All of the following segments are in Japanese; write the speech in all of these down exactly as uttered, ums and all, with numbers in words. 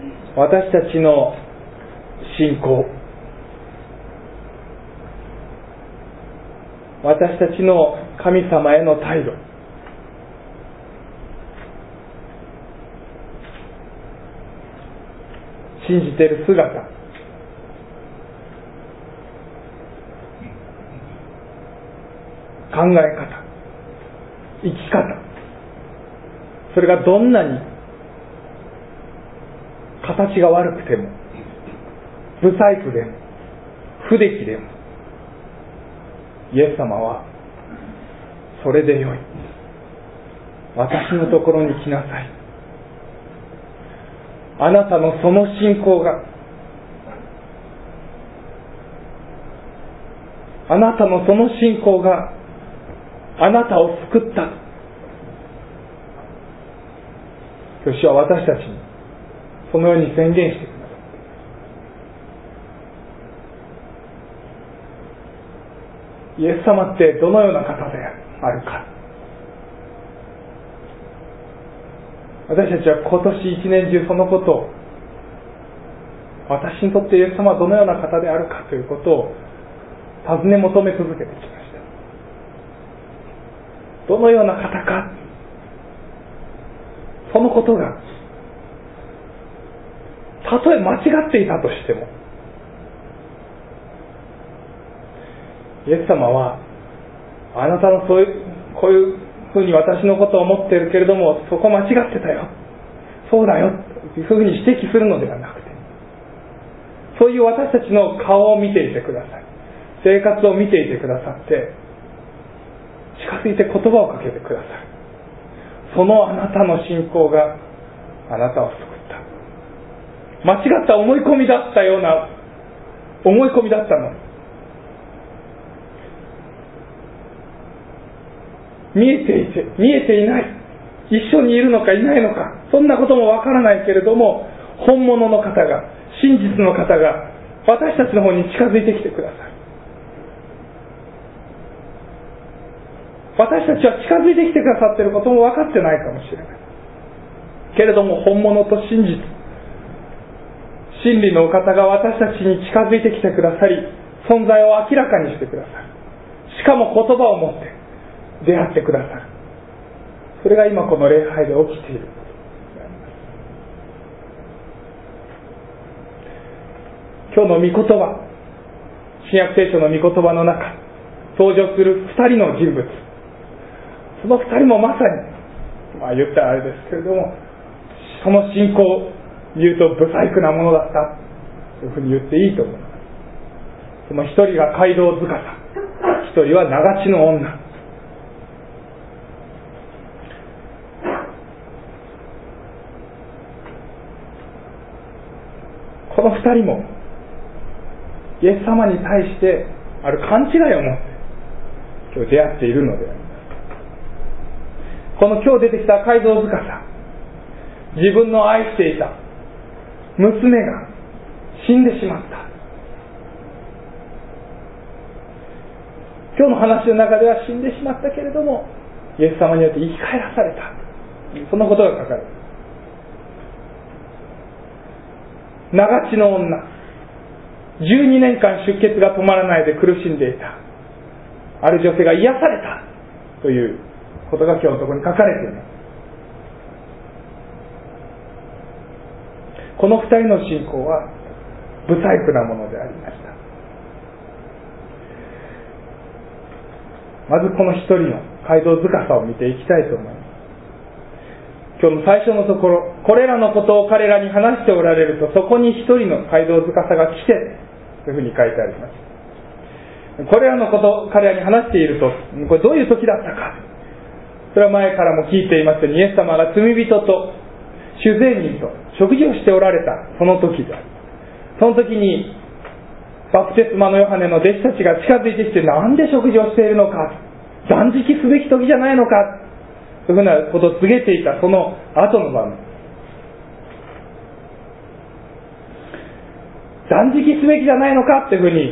私たちの信仰、私たちの神様への態度、信じている姿、考え方、生き方、それがどんなに形が悪くても、不細工でも不出来でも、イエス様はそれでよい、私のところに来なさい、あなたのその信仰が、あなたのその信仰があなたを救った。主は私たちにそのように宣言してください。イエス様ってどのような方であるか。私たちは今年一年中そのことを、私にとってイエス様はどのような方であるかということを尋ね求め続けてきました。どのような方か、そのことがたとえ間違っていたとしても、イエス様はあなたのそういうこういうふうに私のことを思っているけれども、そこ間違ってたよ、そうだよというふうに指摘するのではなくて、そういう私たちの顔を見ていてください、生活を見ていてくださって、近づいて言葉をかけてください。そのあなたの信仰があなたを救った。間違った思い込みだったような思い込みだったのに、見えていて見えていない、一緒にいるのかいないのか、そんなこともわからないけれども、本物の方が、真実の方が私たちの方に近づいてきてください。私たちは近づいてきてくださっていることも分かってないかもしれないけれども、本物と真実、真理のお方が私たちに近づいてきてくださり、存在を明らかにしてください。しかも言葉を持って出会ってください。それが今この礼拝で起きていることであります。今日の御言葉、新約聖書の御言葉の中、登場する二人の人物、その二人もまさに、まあ言ったらあれですけれども、その信仰を言うと不細工なものだったというふうに言っていいと思います。その一人が街道塚さ、一人は長地の女。この二人もイエス様に対してある勘違いを持って今日出会っているのであります。この今日出てきた街道塚さん、自分の愛していた娘が死んでしまった。今日の話の中では死んでしまったけれども、イエス様によって生き返らされた、そんなことが書かれる。長地の女、じゅうにねんかん出血が止まらないで苦しんでいたある女性が癒されたということが今日のところに書かれています。この二人の信仰は不細工なものでありました。まずこの一人の街道塚さを見ていきたいと思います。今日の最初のところ、これらのことを彼らに話しておられると、そこに一人の街道塚さが来てというふうに書いてあります。これらのことを彼らに話していると、これどういう時だったか、それは前からも聞いていますように、イエス様が罪人と酒税人と食事をしておられたその時である。その時にバプテスマのヨハネの弟子たちが近づいてきて、なんで食事をしているのか、断食すべき時じゃないのかというふうなことを告げていたその後の場面、断食すべきじゃないのかというふうに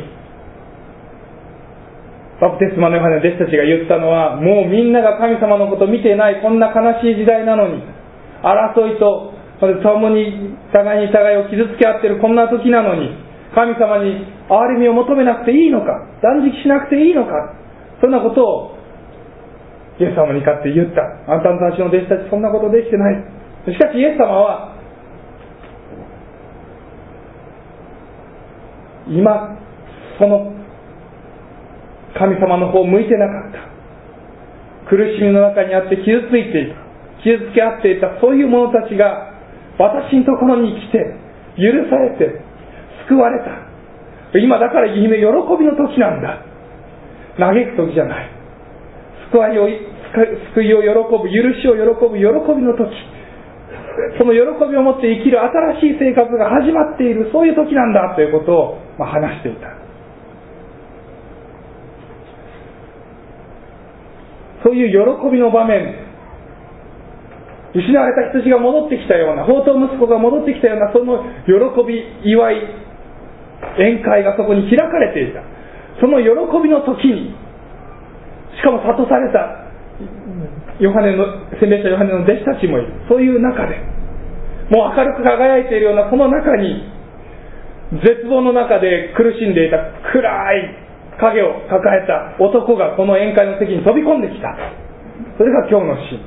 バプテスマのヨハネの弟子たちが言ったのは、もうみんなが神様のことを見ていない、こんな悲しい時代なのに、争いとまず共に互いに互いを傷つけ合っているこんな時なのに、神様に憐れみを求めなくていいのか、断食しなくていいのか、そんなことをイエス様に向かって言った。あんたたちの弟子たちそんなことできてない。しかしイエス様は今その神様の方を向いてなかった。苦しみの中にあって傷ついていた、傷つけ合っていたそういう者たちが私のところに来て許されて救われた。今だから喜びの時なんだ。嘆く時じゃない。救いを救いを喜ぶ、許しを喜ぶ喜びの時、その喜びを持って生きる新しい生活が始まっている、そういう時なんだということを、まあ、話していた。そういう喜びの場面、失われた羊が戻ってきたような、放蕩息子が戻ってきたような、その喜び、祝い、宴会がそこに開かれていた。その喜びの時に、しかも諭されたヨハネの洗礼者ヨハネの弟子たちもいる。そういう中で、もう明るく輝いているようなその中に、絶望の中で苦しんでいた暗い影を抱えた男がこの宴会の席に飛び込んできた。それが今日のシーン。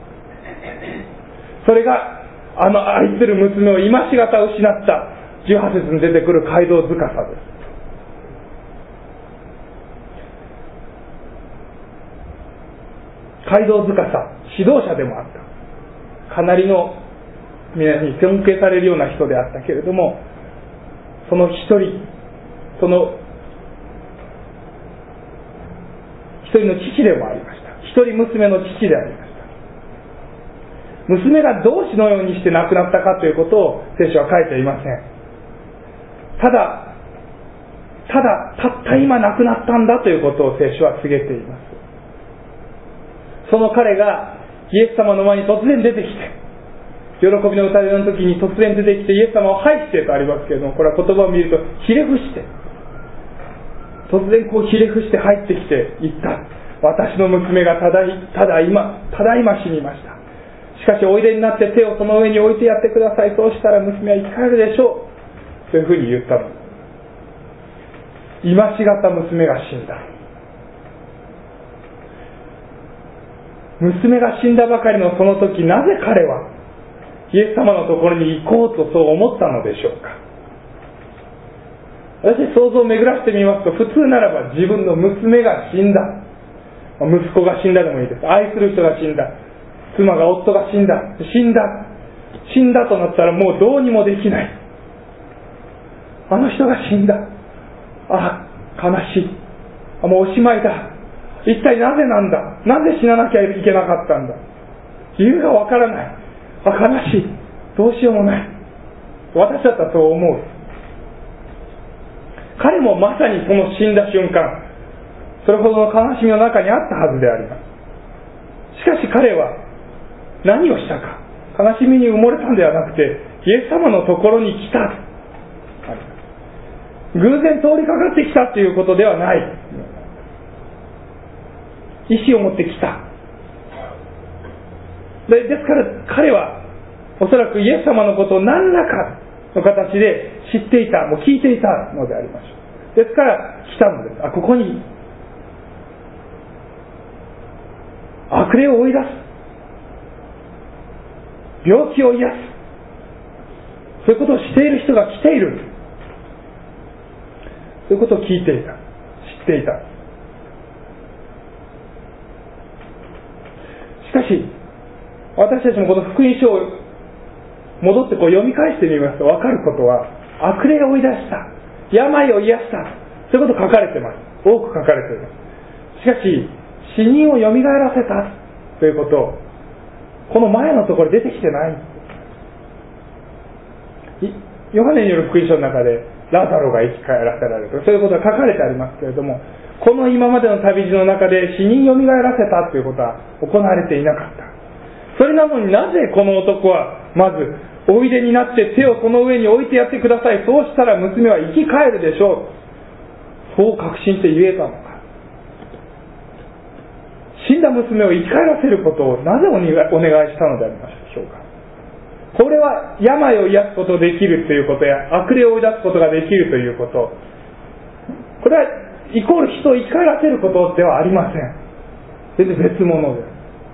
それがあの愛する娘を今しがた失ったじゅうはち節に出てくる街道司です。街道司、指導者でもあった。かなりの皆に尊敬されるような人であったけれども、その一人、その一人の父でもありました。一人娘の父でありました。娘がどう死のようにして亡くなったかということを聖書は書いていません。ただ、ただ、たった今亡くなったんだということを聖書は告げています。その彼がイエス様の前に突然出てきて、喜びの歌の時に突然出てきてイエス様を拝してとありますけれども、これは言葉を見るとひれ伏して、突然こうひれ伏して入ってきて言った。私の娘がただい、ただ今、ただ今死にました。しかしおいでになって手をその上に置いてやってください。そうしたら娘は生き返るでしょう。というふうに言ったの。今しがた娘が死んだ。娘が死んだばかりのその時、なぜ彼はイエス様のところに行こうとそう思ったのでしょうか。私想像を巡らしてみますと、普通ならば自分の娘が死んだ、息子が死んだでもいいです。愛する人が死んだ、妻が夫が死んだ、死んだ死んだとなったらもうどうにもできない。あの人が死んだ、あ悲しい、あもうおしまいだ。一体なぜなんだ、なぜ死ななきゃいけなかったんだ、理由がわからない、あ悲しい、どうしようもない。私だったらそう思う。彼もまさにその死んだ瞬間、それほどの悲しみの中にあったはずであります。しかし彼は何をしたか、悲しみに埋もれたんではなくて、イエス様のところに来た、偶然通りかかってきたということではない、意志を持ってきた。で、ですから彼はおそらくイエス様のことを何らかの形で知っていた、もう聞いていたのでありましょう。ですから来たのです。あ、ここに悪霊を追い出す、病気を癒す、そういうことをしている人が来ている、そういうことを聞いていた、知っていた。しかし私たちもこの福音書を戻ってこう読み返してみますと分かることは、悪霊を追い出した、病を癒した、そういうこと書かれています。多く書かれています。しかし死人をよみがえらせたということをこの前のところ出てきてない。ヨハネによる福音書の中でラザロが生き返らせられると、そういうことが書かれてありますけれども、この今までの旅路の中で死人をよみがえらせたということは行われていなかった。それなのになぜこの男はまずおいでになって手をその上に置いてやってください、そうしたら娘は生き返るでしょう、そう確信して言えたのか。死んだ娘を生き返らせることをなぜお願いしたのでありましょうか。 これは病を癒すことができるということや悪霊を追い出すことができるということ、これはイコール人を生き返らせることではありません。全然別物です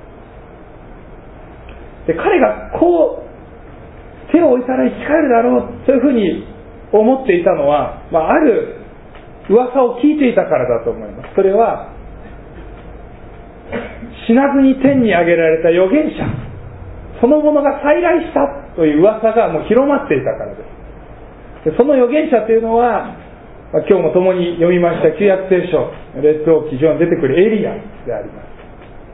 。で、彼がこう手を置いたら生き返るだろう、そういうふうに思っていたのは、まあ、ある噂を聞いていたからだと思います。それは死なずに天に上げられた預言者そのものが再来したという噂がもう広まっていたからです。でその預言者というのは、まあ、今日も共に読みました旧約聖書列王記上に出てくるエリアであります。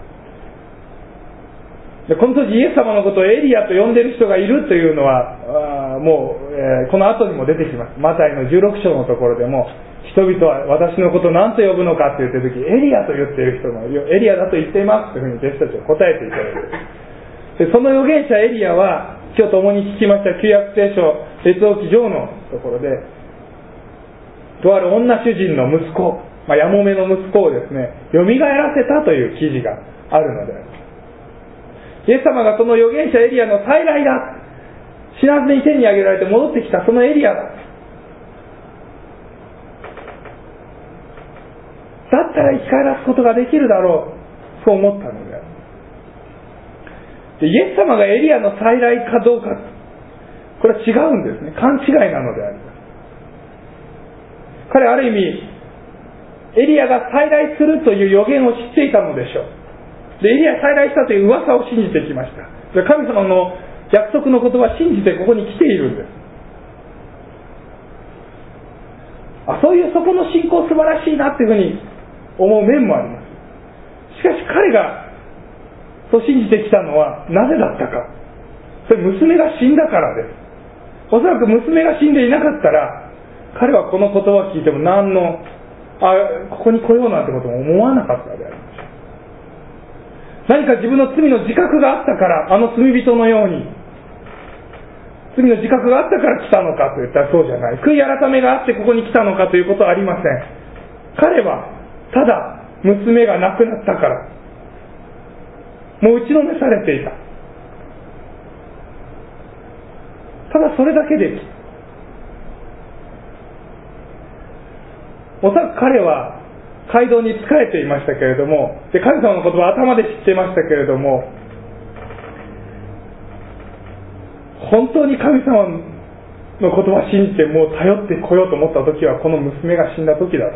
でこの当時イエス様のことをエリアと呼んでいる人がいるというのはもう、えー、この後にも出てきます。マタイのじゅうろく章のところでも、人々は私のことを何と呼ぶのかと言っているとき、エリアと言っている人もエリアだと言っていますというふうに弟子たちは答えていたようです。でその預言者エリアは今日共に聞きました旧約聖書列王記上のところで、とある女主人の息子、まあ、やもめの息子をですね蘇らせたという記事があるのであります。イエス様がその預言者エリアの再来だ、死なずに天に上げられて戻ってきたそのエリアだ、だったら生き返らすことができるだろう、そう思ったのである。でイエス様がエリアの再来かどうか、これは違うんですね。勘違いなのであります。彼はある意味エリアが再来するという予言を知っていたのでしょう。でエリア再来したという噂を信じてきました。で神様の約束の言葉を信じてここに来ているんです。あ、そういうそこの信仰素晴らしいなというふうに思う面もあります。しかし彼がそう信じてきたのはなぜだったか。それ娘が死んだからです。おそらく娘が死んでいなかったら彼はこの言葉を聞いても何のあここに来ようなんてことも思わなかったであります。何か自分の罪の自覚があったから、あの罪人のように罪の自覚があったから来たのかといったらそうじゃない。悔い改めがあってここに来たのかということはありません。彼はただ娘が亡くなったからもう打ちのめされていた、ただそれだけでおそらく彼は街道に仕えていましたけれども、で神様の言葉を頭で知っていましたけれども、本当に神様の言葉を信じてもう頼ってこようと思った時はこの娘が死んだ時だと。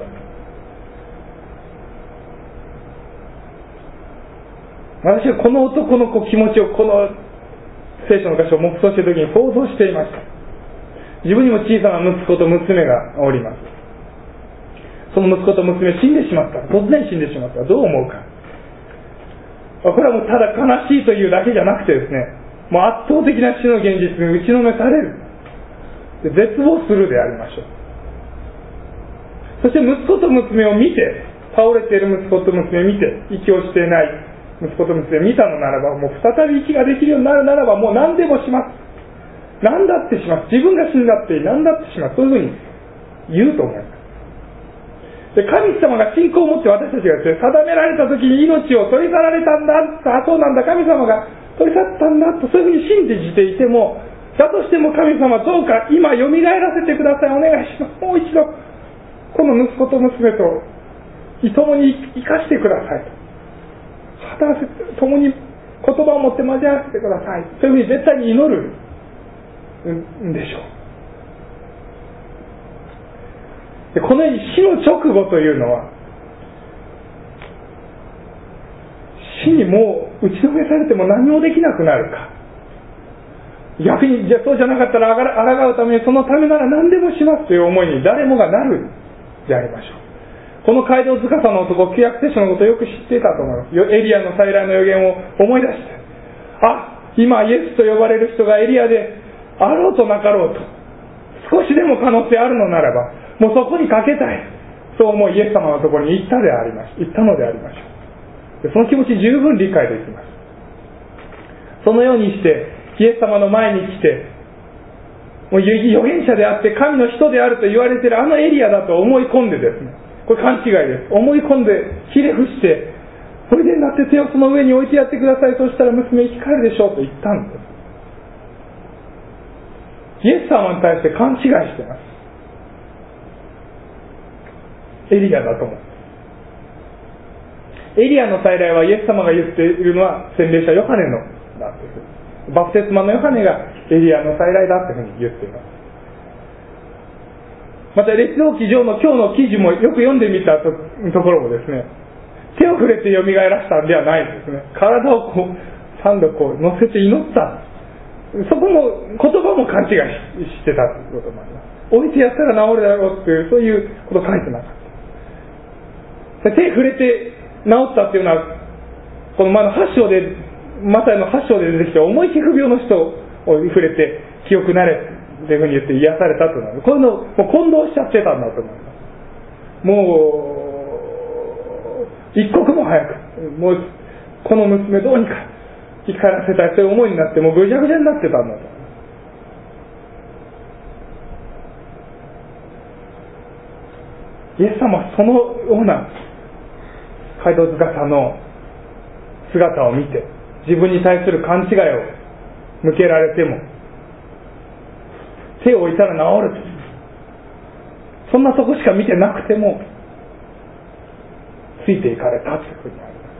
私はこの男の子気持ちをこの聖書の箇所を黙想している時に想像していました。自分にも小さな息子と娘がおります。その息子と娘死んでしまった、突然死んでしまったらどう思うか。これはもうただ悲しいというだけじゃなくてですね、もう圧倒的な死の現実に打ちのめされる、絶望するでありましょう。そして息子と娘を見て、倒れている息子と娘を見て、息をしていない息子と娘を見たのならば、もう再び息ができるようになるならばもう何でもします、何だってします、自分が死んだって何だってします、そういうふうに言うと思います。で神様が信仰を持って私たちが定められた時に命を取り去られたんだ、あ、そうなんだ、神様が取り去ったんだとそういうふうに信じていても、だとしても神様どうか今よみがえらせてください、お願いします、もう一度この息子と娘と共に生かしてくださいと、働かせて共に言葉を持って交わらせてください、そういうふうに絶対に祈るんでしょう。でこのように死の直後というのは、死にもう打ちのめされても何もできなくなるか、逆にじゃそうじゃなかったらあらがうためにそのためなら何でもしますという思いに誰もがなるでありましょう。この街道司の男、旧約聖書のことをよく知っていたと思います。エリアの再来の予言を思い出して、あ、今イエスと呼ばれる人がエリアであろうとなかろうと、少しでも可能性あるのならばもうそこにかけたい、そう思いイエス様のところに行ったでありまし行ったのでありましょう。でその気持ち十分理解できます。そのようにしてイエス様の前に来て、もう預言者であって神の人であると言われているあのエリアだと思い込んでですね、これ勘違いです。思い込んでひれ伏して、おいでになって手をその上に置いてやってください、そしたら娘生き返るでしょうと言ったんです。 イエス様に対して勘違いしています。エリアだと思う。エリアの再来はイエス様が言っているのは洗礼者ヨハネのだというふうに、バプテスマのヨハネがエリアの再来だというふうに言っています。また列王記上の今日の記事もよく読んでみた と, ところもですね、手を触れてよみがえらしたんではないですね。体をこう三度こう乗せて祈った。そこも言葉も勘違いしてたということもあります。置いてやったら治るだろうっていう、そういうこと書いてなかった。手触れて治ったっていうのは、この前のはち章で、マタイのはち章で出てきた重い皮膚病の人を触れて記憶なれっていうふうに言って癒されたというのは、こういうのをもう混同しちゃってたんだと思います。もう一刻も早く、もうこの娘どうにか生き返らせたいという思いになって、もうぐちゃぐちゃになってたんだと。イエス様はそのような街道塚さんの姿を見て、自分に対する勘違いを向けられても、手を置いたら治ると、そんなとこしか見てなくてもついていかれたというふうにあります。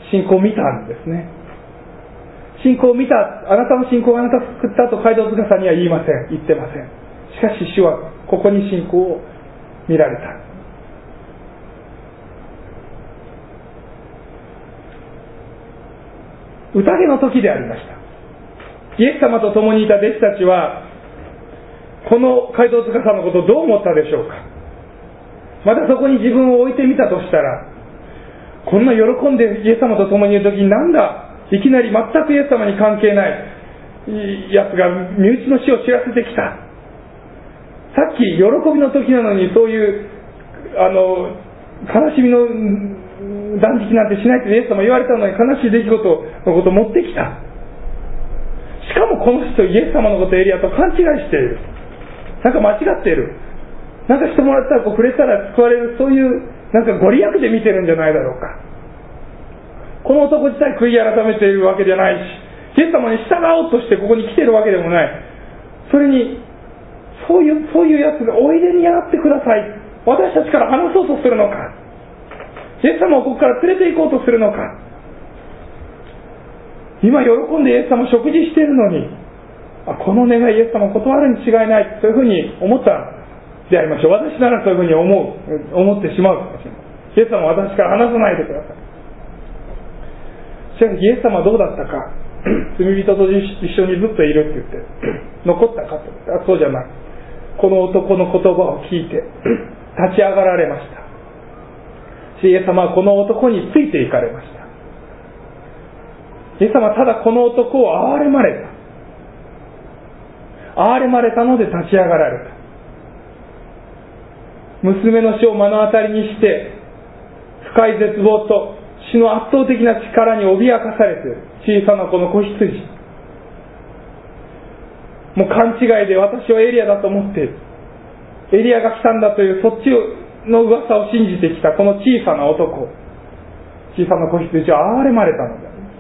信仰を見たんですね。信仰を見た、あなたの信仰をあなたを救ったと街道塚さんには言いません、言ってません。しかし主はここに信仰を見られた。宴の時でありました。イエス様と共にいた弟子たちはこの街道塚さんのことをどう思ったでしょうか。またそこに自分を置いてみたとしたら、こんな喜んでイエス様と共にいる時に、なんだいきなり全くイエス様に関係ないやつが身内の死を知らせてきた。さっき喜びの時なのに、そういうあの悲しみの断食なんてしないってイエス様言われたのに、悲しい出来事のことを持ってきた。しかもこの人イエス様のことをエリアと勘違いしている。なんか間違っている。なんかしてもらったらこう触れたら救われる、そういうなんかご利益で見てるんじゃないだろうか。この男自体悔い改めているわけじゃないし、イエス様に従おうとしてここに来ているわけでもない。それにそういうそういうやつがおいでにやってください、私たちから話そうとするのか、イエス様をここから連れて行こうとするのか。今喜んでイエス様食事しているのに、あ、この願いイエス様を断るに違いない、そういうふうに思ったでありましょう。私ならそういうふうに思う思ってしまうかもしれない。イエス様は私から話さないでください。しかしイエス様はどうだったか罪人と一緒にずっといるって言って残ったかと。あ、そうじゃない。この男の言葉を聞いて立ち上がられました。イエス様はこの男について行かれました。イエス様はただこの男を憐れまれた。憐れまれたので立ち上がられた。娘の死を目の当たりにして深い絶望と死の圧倒的な力に脅かされている小さなこの子羊、もう勘違いで私はエリアだと思っている、エリアが来たんだというそっちの噂を信じてきたこの小さな男、小さな子羊は憐れまれたのであります。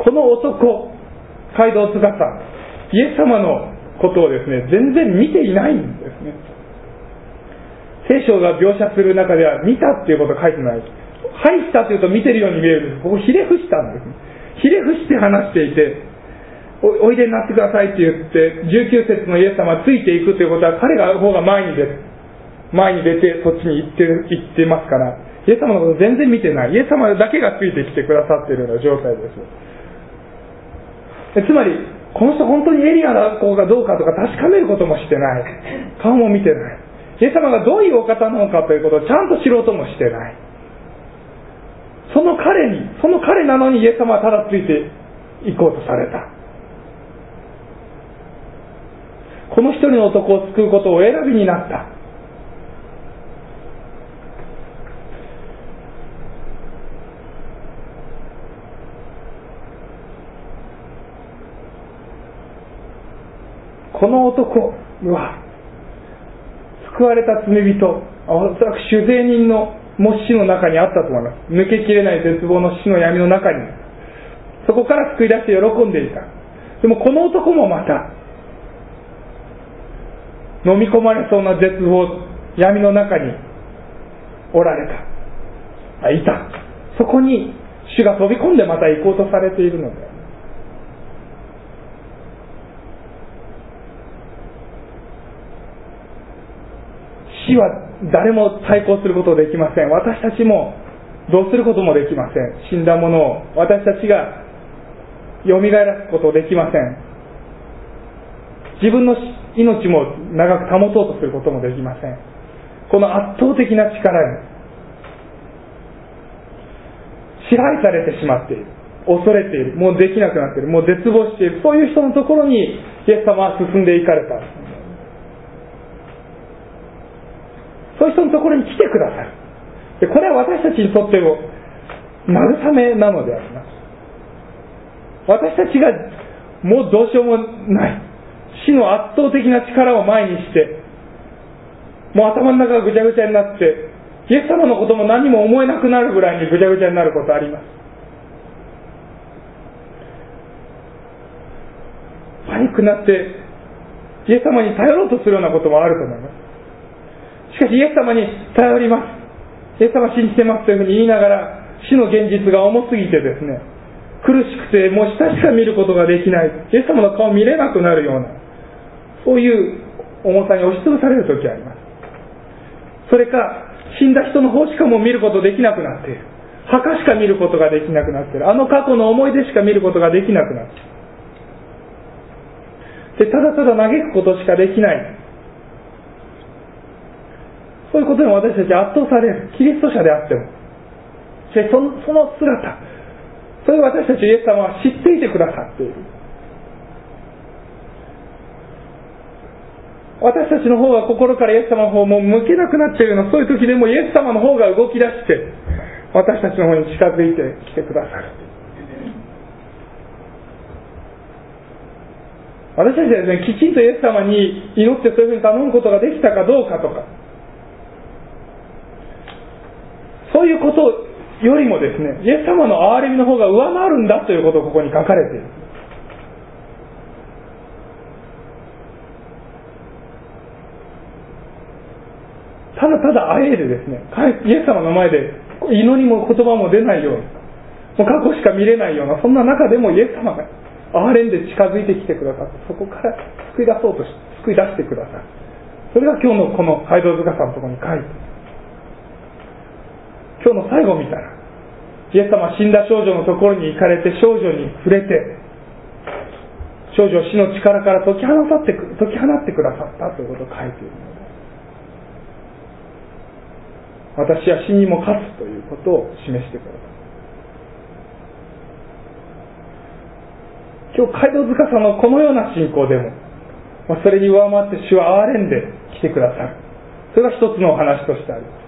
この男、街道司、イエス様のことをですね、全然見ていないんですね。聖書が描写する中では見たっていうことは書いてない。はいしたというと見てるように見えるんです。ここひれ伏したんですね。ひれ伏して話していて、 お, おいでになってくださいって言ってじゅうきゅう節のイエス様はついていくということは、彼が方が前に出て前に出てそっちに行って行ってますから、イエス様のこと全然見てない。イエス様だけがついてきてくださっているような状態です。つまりこの人本当にエリアの子がどうかとか確かめることもしてない、顔も見てない、イエス様がどういうお方なのかということをちゃんと知ろうともしてない。その彼にその彼なのにイエス様はただついて行こうとされた。この一人の男を救うことをお選びになった。この男は救われた罪人、おそらく酒税人のも死の中にあったと思います。抜けきれない絶望の死の闇の中に、 そこから救い出して喜んでいた。でもこの男もまた飲み込まれそうな絶望、闇の中におられた、いた。そこに主が飛び込んでまた行こうとされているので、死は誰も対抗することできません。私たちもどうすることもできません。死んだものを私たちがよみがえらすことできません。自分の命も長く保とうとすることもできません。この圧倒的な力に支配されてしまっている、恐れている、もうできなくなっている、もう絶望している、そういう人のところにイエス様は進んでいかれた。そういう人のところに来てくださる。でこれは私たちにとっても慰めなのであります。私たちがもうどうしようもない、死の圧倒的な力を前にして、もう頭の中がぐちゃぐちゃになって、イエス様のことも何も思えなくなるぐらいにぐちゃぐちゃになることあります。パニックになってイエス様に頼ろうとするようなこともあると思います。しかしイエス様に頼ります、イエス様信じてますというふうに言いながら、死の現実が重すぎてですね、苦しくてもう下しか見ることができない、イエス様の顔見れなくなるような、そういう重さに押しつぶされる時があります。それか死んだ人の方しかも見ることできなくなっている、墓しか見ることができなくなっている、あの過去の思い出しか見ることができなくなっている、でただただ嘆くことしかできない、そういうことに私たち圧倒される。キリスト者であっても、その、その姿、それを私たちイエス様は知っていてくださっている。私たちの方が心からイエス様の方も向けなくなっているような、そういう時でもイエス様の方が動き出して私たちの方に近づいてきてくださる。私たちはですね、きちんとイエス様に祈ってそういうふうに頼むことができたかどうかとか、そういうことよりもですね、イエス様の憐れみの方が上回るんだということをここに書かれている。ただただあえいでですね、イエス様の前で祈りも言葉も出ないような、もう過去しか見れないような、そんな中でもイエス様が憐れんで近づいてきてくださって、そこから救い出そうとし救い出してくださる。それが今日のこの街道塚さんのところに書いて、今日の最後を見たら、イエス様は死んだ少女のところに行かれて、少女に触れて、少女を死の力から解き放って解き放ってくださったということを書いているので、私は死にも勝つということを示してください。今日街道塚さんのこのような信仰でも、それに上回って主は憐れんで来てくださる。それが一つのお話としてあります。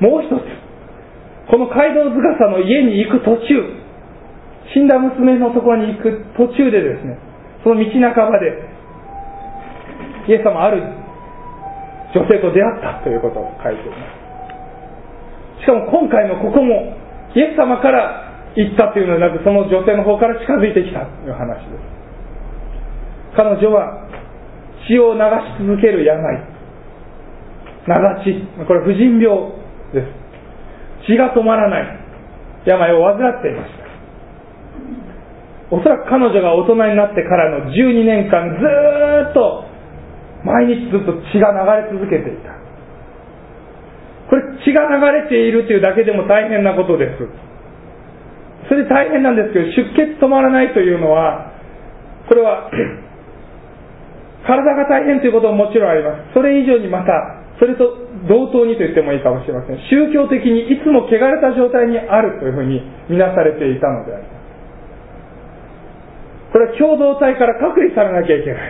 もう一つ、この街道塚さんの家に行く途中、死んだ娘のところに行く途中でですね、その道半ばでイエス様ある女性と出会ったということを書いています。しかも今回のここもイエス様から言ったというのではなく、その女性の方から近づいてきたという話です。彼女は血を流し続ける病、長血、これ婦人病です。血が止まらない病を患っていました。おそらく彼女が大人になってからのじゅうにねんかん、ずーっと毎日ずっと血が流れ続けていた。これ血が流れているというだけでも大変なことです。それで大変なんですけど、出血止まらないというのは、これは体が大変ということももちろんあります。それ以上にまたそれと同等にと言ってもいいかもしれません。宗教的にいつも汚れた状態にあるというふうに見なされていたのであります。これは共同体から隔離されなきゃいけない。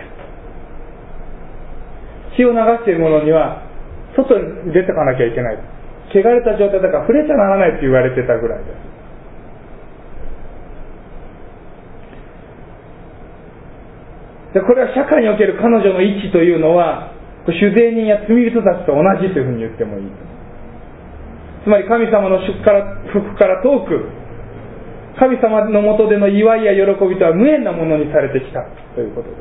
血を流しているものには外に出てかなきゃいけない。汚れた状態だから触れちゃならないと言われてたぐらいです。でこれは社会における彼女の位置というのは、主税人や罪人たちと同じというふうに言ってもいい。つまり神様の祝から福から遠く、 神様の下での祝いや喜びとは無縁なものにされてきたということです。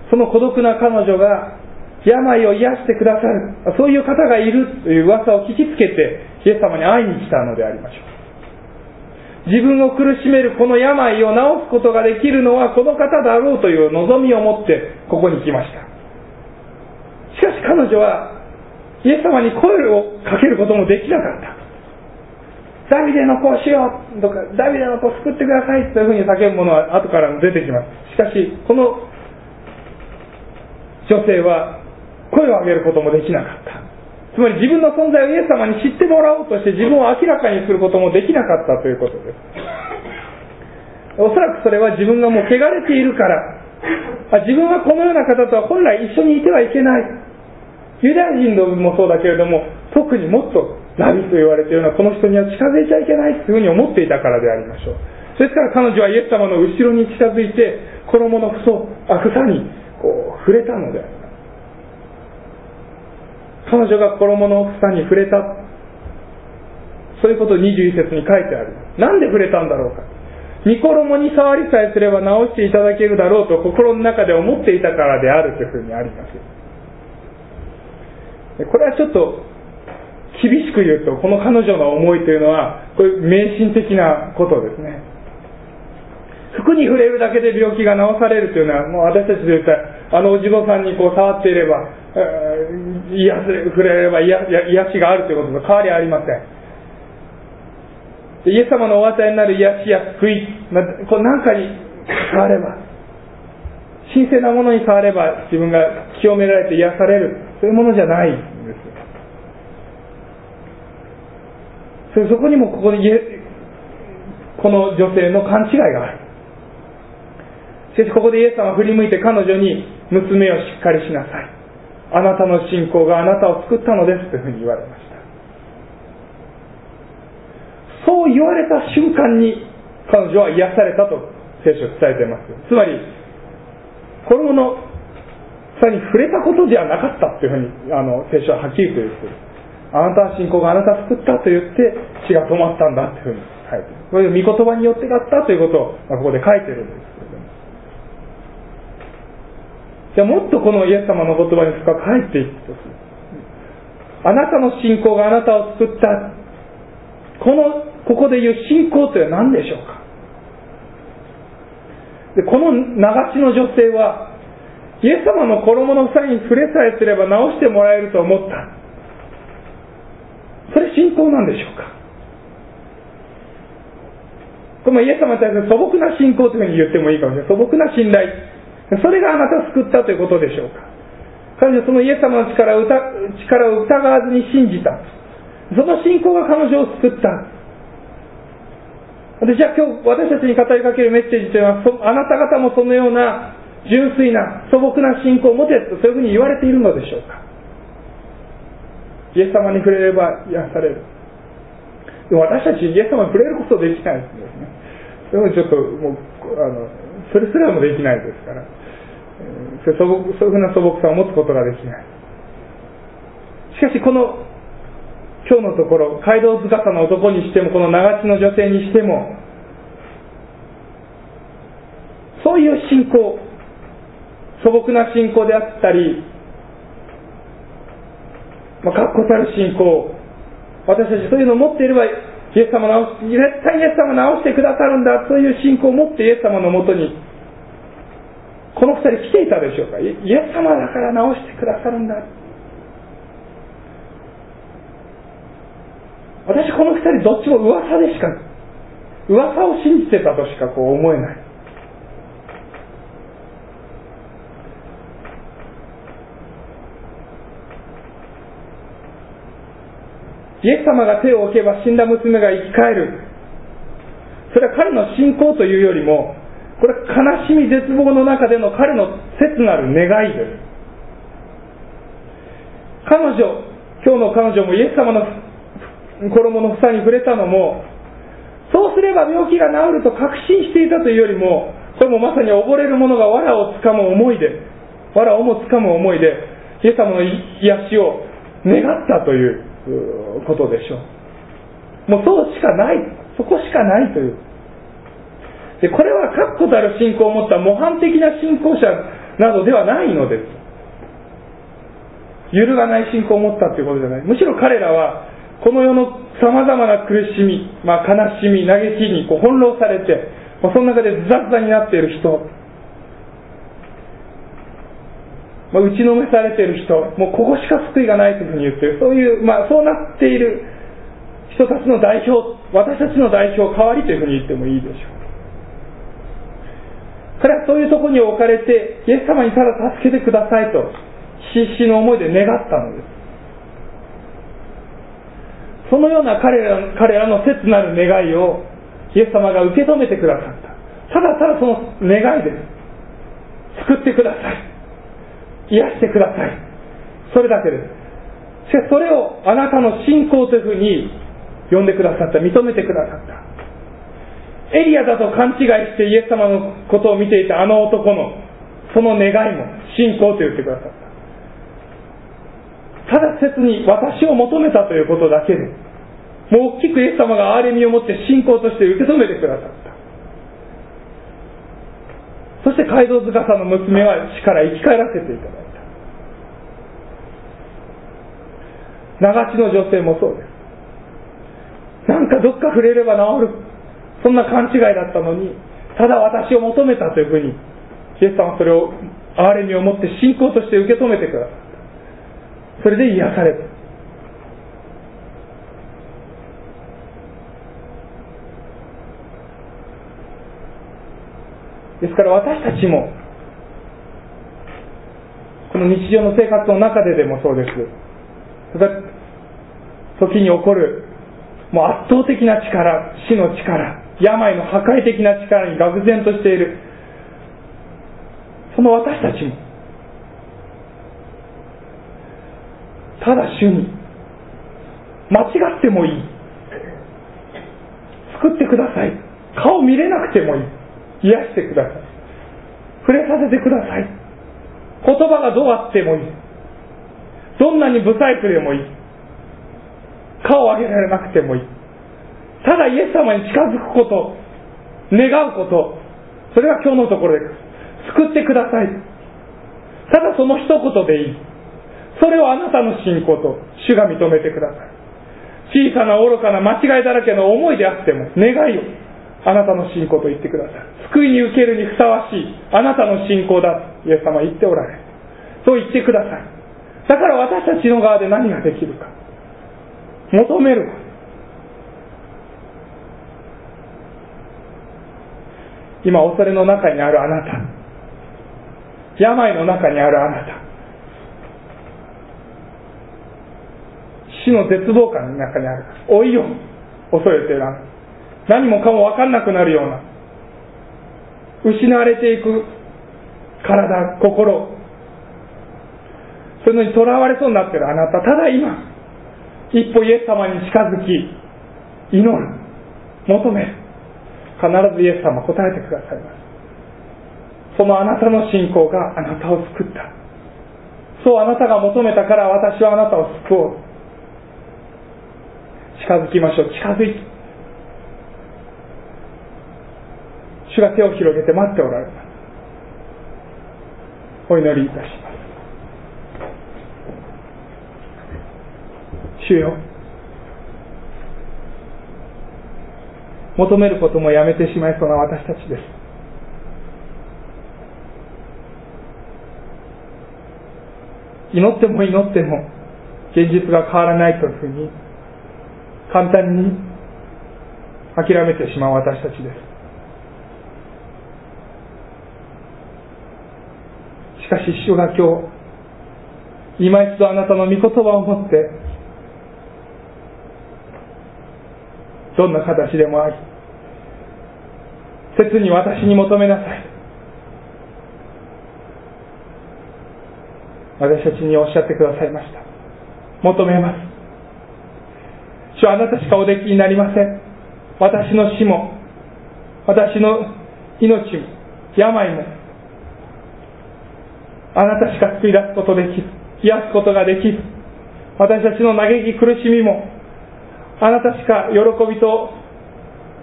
その孤独な彼女が病を癒してくださる、そういう方がいるという噂を聞きつけてイエス様に会いに来たのでありましょう。自分を苦しめるこの病を治すことができるのはこの方だろうという望みを持ってここに来ました。しかし彼女はイエス様に声をかけることもできなかった。ダビデの子をしようとか、ダビデの子を救ってくださいというふうに叫ぶものは後から出てきます。しかしこの女性は声を上げることもできなかった。つまり自分の存在をイエス様に知ってもらおうとして自分を明らかにすることもできなかったということです。おそらくそれは自分がもう汚れているから、自分はこのような方とは本来一緒にいてはいけない。ユダヤ人のもそうだけれども、特にもっとラビと言われているようなこの人には近づいちゃいけないというふうに思っていたからでありましょう。ですから彼女はイエス様の後ろに近づいて衣の房あ房にこう触れたのであります。彼女が衣の房に触れた、そういうことをにじゅういち節に書いてある。なんで触れたんだろうか。御衣に触りさえすれば治していただけるだろうと心の中で思っていたからであるというふうにあります。これはちょっと厳しく言うと、この彼女の思いというのはこれ迷信的なことですね。服に触れるだけで病気が治されるというのは、もう私たちで言ったらあのお地蔵さんにこう触っていれば、癒触れれば 癒, 癒しがあるということと変わりありません。イエス様のお与えになる癒しや救い、まあ、こう何かに触れば、神聖なものに触れば自分が清められて癒される、そういうものじゃないんです。そこにもここにこの女性の勘違いがある。しかしここでイエス様は振り向いて彼女に、娘をしっかりしなさい、あなたの信仰があなたを救ったのですというふうに言われました。そう言われた瞬間に彼女は癒されたと聖書は伝えています。つまり衣の房に触れたことではなかったというふうにあの聖書ははっきりと言っている。あなたは信仰があなたを救ったと言って血が止まったんだというふうに書いている。これで御言葉によってだったということを、まあ、ここで書いているんですけれども、じゃあもっとこのイエス様の言葉に深く入っていくとする。あなたの信仰があなたを救った、このここで言う信仰というのは何でしょうか。でこの長地の女性はイエス様の衣の房に触れさえすれば治してもらえると思った。それ信仰なんでしょうか。このイエス様に対する素朴な信仰というふうに言ってもいいかもしれない。素朴な信頼、それがあなたを救ったということでしょうか。彼女はそのイエス様の力を疑わずに信じた。その信仰が彼女を救った。でじゃあ今日私たちに語りかけるメッセージというのは、あなた方もそのような純粋な素朴な信仰を持てと、そういうふうに言われているのでしょうか。イエス様に触れれば癒される。でも私たちイエス様に触れることできないんですね。それもちょっともうあのそれすらもできないですから、えー、そういうふうな素朴さを持つことができない。しかしこの今日のところ、街道塚さの男にしてもこの長地の女性にしても、そういう信仰、素朴な信仰であったり、まあ、確固たる信仰、私たちそういうのを持っていればイエス様直し絶対にイエス様直してくださるんだ、そういう信仰を持ってイエス様のもとにこの二人来ていたでしょうか。イエス様だから直してくださるんだ。私この二人どっちも噂でしか、噂を信じてたとしかこう思えない。イエス様が手を置けば死んだ娘が生き返る。それは彼の信仰というよりも、これは悲しみ絶望の中での彼の切なる願いです。彼女、今日の彼女もイエス様の衣の房に触れたのも、そうすれば病気が治ると確信していたというよりも、これもまさに溺れる者が藁をつかむ思いで、藁をもつかむ思いでイエス様の癒しを願ったということでしょう。もうそうしかない。 そこしかないという。でこれは確固たる信仰を持った模範的な信仰者などではないのです。揺るがない信仰を持ったということじゃない。むしろ彼らはこの世のさまざまな苦しみ、まあ、悲しみ、嘆きにこう翻弄されて、まあ、その中でズタズタになっている人、まあ、打ちのめされている人、もうここしか救いがないというふうに言っている、そういう、まあ、そうなっている人たちの代表、私たちの代表、代わりというふうに言ってもいいでしょう。彼はそういうところに置かれて、イエス様にただ助けてくださいと必死の思いで願ったのです。そのような彼ら、彼らの切なる願いをイエス様が受け止めてくださった。ただただその願いです。救ってください。癒してください。それだけです。しかしそれをあなたの信仰というふうに呼んでくださった。認めてくださった。エリアだと勘違いしてイエス様のことを見ていたあの男のその願いも信仰と言ってくださった。ただ切に私を求めたということだけで、もう大きくイエス様が憐れみを持って信仰として受け止めてくださった。そして街道塚さんの娘は死から生き返らせていただいた。流しの女性もそうです。なんかどっか触れれば治る、そんな勘違いだったのに、ただ私を求めたというふうにイエス様はそれを憐れみを持って信仰として受け止めてくださった。それで癒された。ですから私たちもこの日常の生活の中ででもそうです。時に起こるもう圧倒的な力、死の力、病の破壊的な力に愕然としているその私たちも、ただ主に間違ってもいい、救ってください、顔見れなくてもいい、癒してください、触れさせてください、言葉がどうあってもいい、どんなに不細工でもいい、顔を上げられなくてもいい、ただイエス様に近づくこと、願うこと、それが今日のところです。救ってください、ただその一言でいい。それをあなたの信仰と主が認めてください。小さな愚かな間違いだらけの思いであっても願いをあなたの信仰と言ってください。救いに受けるにふさわしいあなたの信仰だとイエス様は言っておられる。そう言ってください。だから私たちの側で何ができるか、求める。今恐れの中にあるあなた、病の中にあるあなた、死の絶望感の中にある、老いを恐れているあなた、何もかも分かんなくなるような、失われていく体、心、そういうのにとらわれそうになっているあなた、ただ今一歩イエス様に近づき祈る、求める、必ずイエス様は答えてくださいます。そのあなたの信仰があなたを救った。そうあなたが求めたから私はあなたを救おう。近づきましょう。近づいて、主が手を広げて待っておられます。お祈りいたします。主よ、求めることもやめてしまいそうな私たちです。祈っても祈っても現実が変わらないというふうに簡単に諦めてしまう私たちです。しかし主が今日今一度あなたの御言葉を持ってどんな形でもあり、切に私に求めなさい、私たちにおっしゃってくださいました。求めます。主はあなたしかおできになりません。私の死も私の命も病もあなたしか救い出すことできず、癒すことができず、私たちの嘆き苦しみもあなたしか喜びと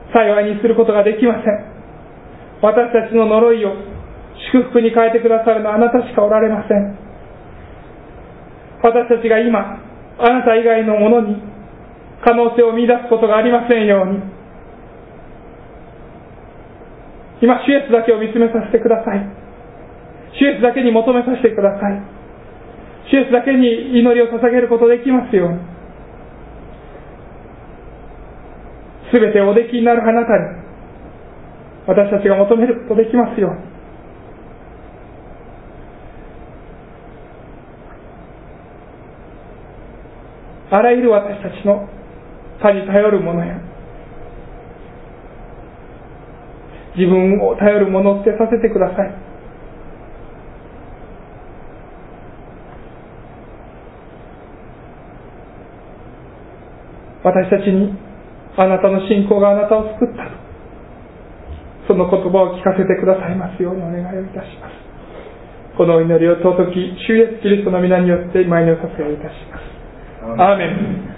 幸いにすることができません。私たちの呪いを祝福に変えてくださるのはあなたしかおられません。私たちが今あなた以外のものに可能性を見出すことがありませんように、今主イエスだけを見つめさせてください。主イエスだけに求めさせてください。主イエスだけに祈りを捧げることできますように、すべておできになるあなたに私たちが求めることできますように。あらゆる私たちの他に頼るものや自分を頼るものを捨てさせてください。私たちにあなたの信仰があなたを救ったと、その言葉を聞かせてくださいますようにお願いをいたします。このお祈りを尊き主イエスキリストの皆によって前にお捧げいたします。アーメン。